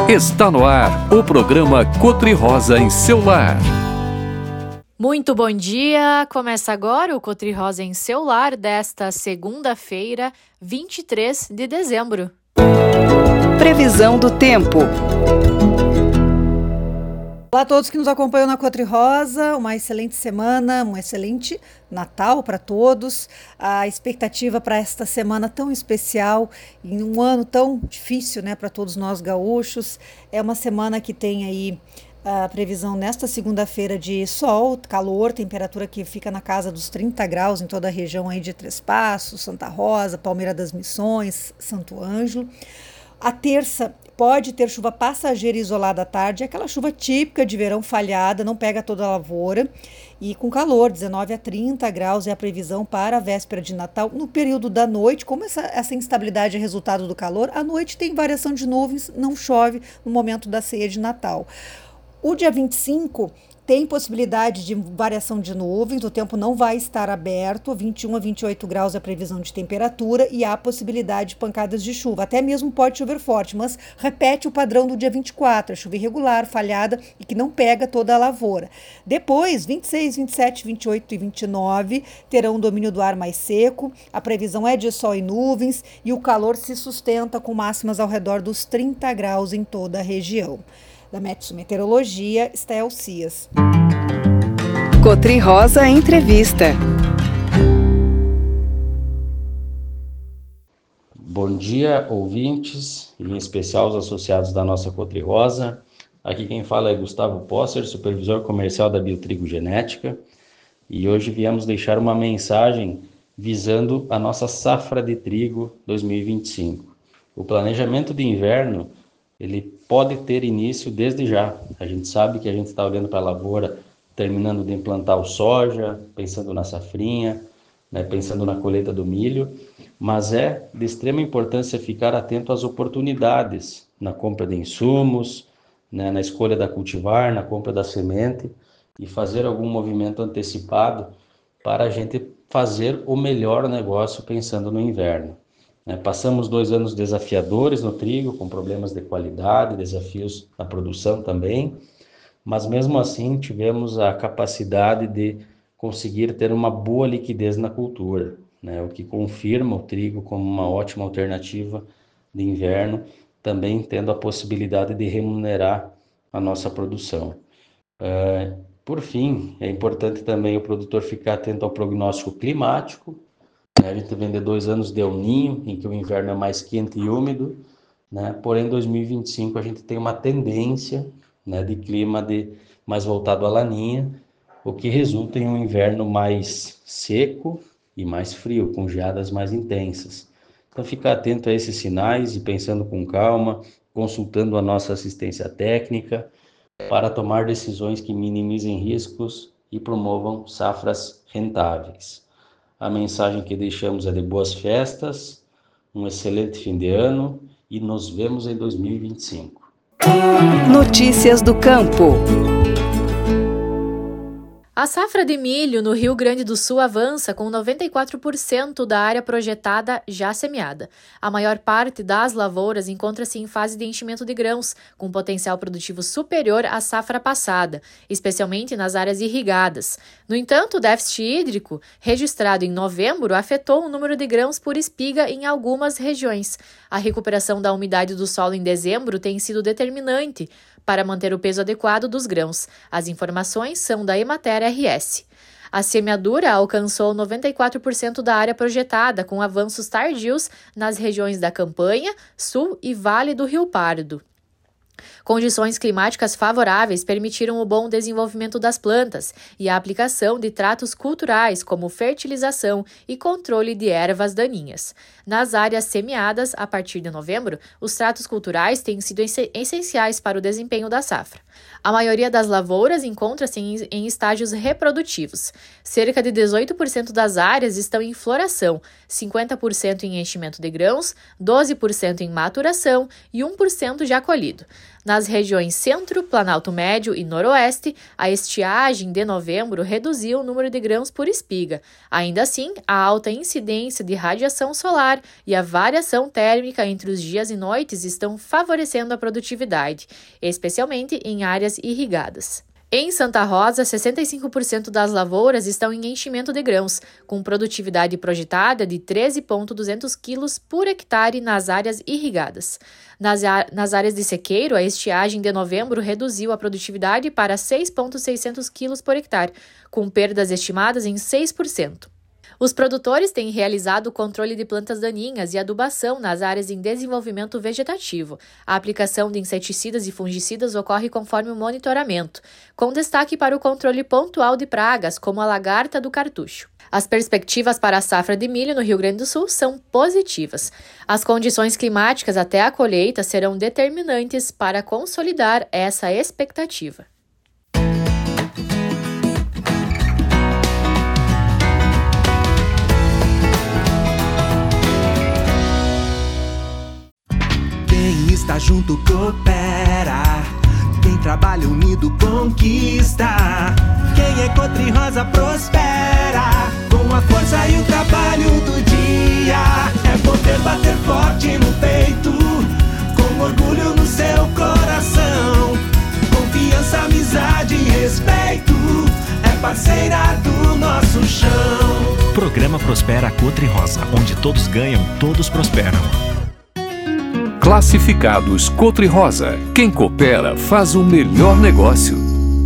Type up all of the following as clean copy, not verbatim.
Está no ar o programa Cotri-Rosa em seu lar. Muito bom dia! Começa agora o Cotri-Rosa em seu lar desta segunda-feira, 23 de dezembro. Previsão do tempo. Olá a todos que nos acompanham na Cotri-Rosa, uma excelente semana, um excelente Natal para todos. A expectativa para esta semana tão especial, em um ano tão difícil, né, para todos nós gaúchos, é uma semana que tem aí a previsão nesta segunda-feira de sol, calor, temperatura que fica na casa dos 30 graus em toda a região aí de Três Passos, Santa Rosa, Palmeira das Missões, Santo Ângelo. A terça pode ter chuva passageira isolada à tarde, aquela chuva típica de verão falhada, não pega toda a lavoura. E com calor, 19 a 30 graus é a previsão para a véspera de Natal. No período da noite, como essa instabilidade é resultado do calor, à noite tem variação de nuvens, não chove no momento da ceia de Natal. O dia 25 tem possibilidade de variação de nuvens, o tempo não vai estar aberto, 21 a 28 graus é a previsão de temperatura e há possibilidade de pancadas de chuva. Até mesmo pode chover forte, mas repete o padrão do dia 24, é chuva irregular, falhada e que não pega toda a lavoura. Depois, 26, 27, 28 e 29 terão um domínio do ar mais seco, a previsão é de sol e nuvens e o calor se sustenta com máximas ao redor dos 30 graus em toda a região. Da Metsu Meteorologia, Estel Cias. Cotri-Rosa Entrevista. Bom dia, ouvintes, e em especial os associados da nossa Cotri-Rosa. Aqui quem fala é Gustavo Posser, supervisor comercial da Biotrigo Genética, e hoje viemos deixar uma mensagem visando a nossa safra de trigo 2025. O planejamento de inverno ele pode ter início desde já. A gente sabe que a gente está olhando para a lavoura, terminando de implantar o soja, pensando na safrinha, né, pensando na colheita do milho, mas é de extrema importância ficar atento às oportunidades na compra de insumos, né, na escolha da cultivar, na compra da semente e fazer algum movimento antecipado para a gente fazer o melhor negócio pensando no inverno. Passamos 2 anos desafiadores no trigo, com problemas de qualidade, desafios na produção também, mas mesmo assim tivemos a capacidade de conseguir ter uma boa liquidez na cultura, né? O que confirma o trigo como uma ótima alternativa de inverno, também tendo a possibilidade de remunerar a nossa produção. Por fim, é importante também o produtor ficar atento ao prognóstico climático. A gente vem de 2 anos de El Niño, em que o inverno é mais quente e úmido, né? Porém, em 2025 a gente tem uma tendência, né, de clima mais voltado à laninha, o que resulta em um inverno mais seco e mais frio, com geadas mais intensas. Então, ficar atento a esses sinais e pensando com calma, consultando a nossa assistência técnica, para tomar decisões que minimizem riscos e promovam safras rentáveis. A mensagem que deixamos é de boas festas, um excelente fim de ano e nos vemos em 2025. Notícias do campo. A safra de milho no Rio Grande do Sul avança com 94% da área projetada já semeada. A maior parte das lavouras encontra-se em fase de enchimento de grãos, com potencial produtivo superior à safra passada, especialmente nas áreas irrigadas. No entanto, o déficit hídrico, registrado em novembro, afetou o número de grãos por espiga em algumas regiões. A recuperação da umidade do solo em dezembro tem sido determinante para manter o peso adequado dos grãos. As informações são da Emater RS. A semeadura alcançou 94% da área projetada, com avanços tardios nas regiões da Campanha, Sul e Vale do Rio Pardo. Condições climáticas favoráveis permitiram o bom desenvolvimento das plantas e a aplicação de tratos culturais como fertilização e controle de ervas daninhas. Nas áreas semeadas, a partir de novembro, os tratos culturais têm sido essenciais para o desempenho da safra. A maioria das lavouras encontra-se em estágios reprodutivos. Cerca de 18% das áreas estão em floração, 50% em enchimento de grãos, 12% em maturação e 1% já colhido. Nas regiões Centro, Planalto Médio e Noroeste, a estiagem de novembro reduziu o número de grãos por espiga. Ainda assim, a alta incidência de radiação solar e a variação térmica entre os dias e noites estão favorecendo a produtividade, especialmente em áreas irrigadas. Em Santa Rosa, 65% das lavouras estão em enchimento de grãos, com produtividade projetada de 13,200 quilos por hectare nas áreas irrigadas. Nas áreas de sequeiro, a estiagem de novembro reduziu a produtividade para 6,600 quilos por hectare, com perdas estimadas em 6%. Os produtores têm realizado o controle de plantas daninhas e adubação nas áreas em desenvolvimento vegetativo. A aplicação de inseticidas e fungicidas ocorre conforme o monitoramento, com destaque para o controle pontual de pragas, como a lagarta do cartucho. As perspectivas para a safra de milho no Rio Grande do Sul são positivas. As condições climáticas até a colheita serão determinantes para consolidar essa expectativa. Está junto, coopera. Quem trabalha unido conquista. Quem é Cotri-Rosa prospera. Com a força e o trabalho do dia. É poder bater forte no peito. Com orgulho no seu coração. Confiança, amizade e respeito. É parceira do nosso chão. Programa Prospera Cotri-Rosa, onde todos ganham, todos prosperam. Classificados Cotri-Rosa. Quem coopera faz o melhor negócio.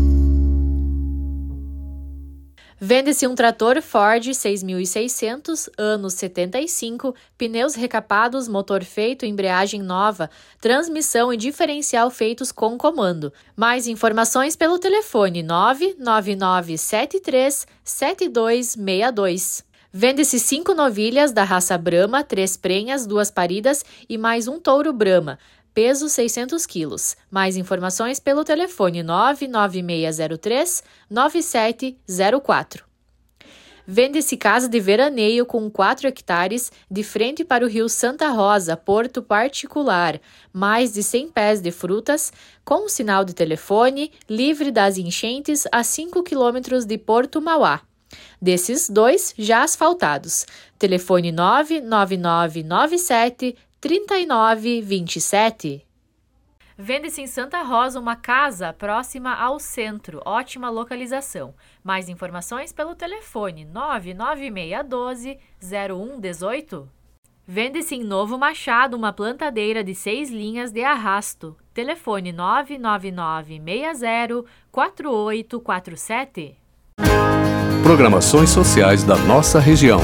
Vende-se um trator Ford 6.600, ano 75, pneus recapados, motor feito, embreagem nova, transmissão e diferencial feitos com comando. Mais informações pelo telefone 999737262. Vende-se 5 novilhas da raça Brahma, 3 prenhas, 2 paridas e mais um touro Brahma, peso 600 quilos. Mais informações pelo telefone 99603-9704. Vende-se casa de veraneio com 4 hectares, de frente para o rio Santa Rosa, porto particular, mais de 100 pés de frutas, com um sinal de telefone, livre das enchentes a 5 quilômetros de Porto Mauá. Desses 2 já asfaltados. Telefone 99997-3927. Vende-se em Santa Rosa uma casa próxima ao centro, ótima localização. Mais informações pelo telefone 99612-0118. Vende-se em Novo Machado uma plantadeira de 6 linhas de arrasto. Telefone 999604847. Programações sociais da nossa região.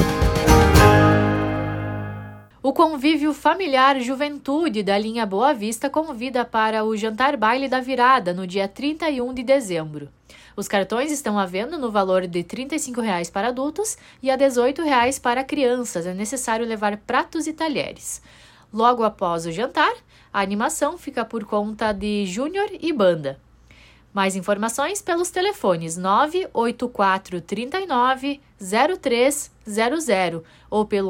O Convívio Familiar Juventude da linha Boa Vista convida para o Jantar Baile da Virada no dia 31 de dezembro. Os cartões estão à venda no valor de R$ 35,00 para adultos e a R$ 18,00 para crianças. É necessário levar pratos e talheres. Logo após o jantar, a animação fica por conta de Júnior e Banda. Mais informações pelos telefones 98439-0300 ou pelo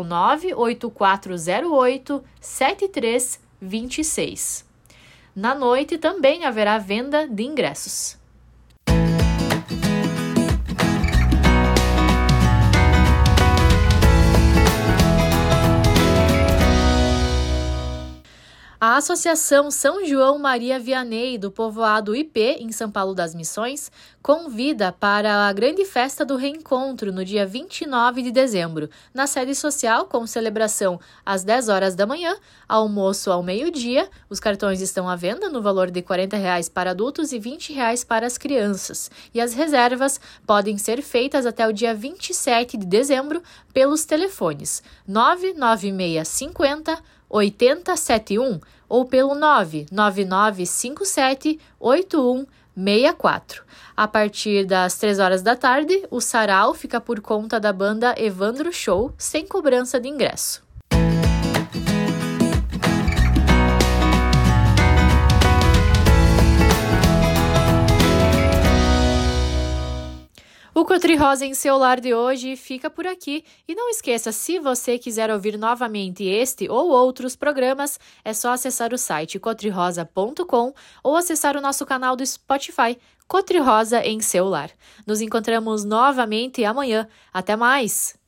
98408-7326. Na noite também haverá venda de ingressos. A Associação São João Maria Vianney, do povoado IP, em São Paulo das Missões, convida para a grande festa do reencontro no dia 29 de dezembro, na sede social, com celebração às 10 horas da manhã, almoço ao meio-dia. Os cartões estão à venda no valor de R$ 40,00 para adultos e R$ 20,00 para as crianças. E as reservas podem ser feitas até o dia 27 de dezembro pelos telefones 99650-8071 ou pelo 99957-8164. A partir das 3 horas da tarde, o sarau fica por conta da banda Evandro Show, sem cobrança de ingresso. O Cotrirosa em seu lar de hoje fica por aqui. E não esqueça, se você quiser ouvir novamente este ou outros programas, é só acessar o site cotrirosa.com ou acessar o nosso canal do Spotify, Cotrirosa em seu lar. Nos encontramos novamente amanhã. Até mais!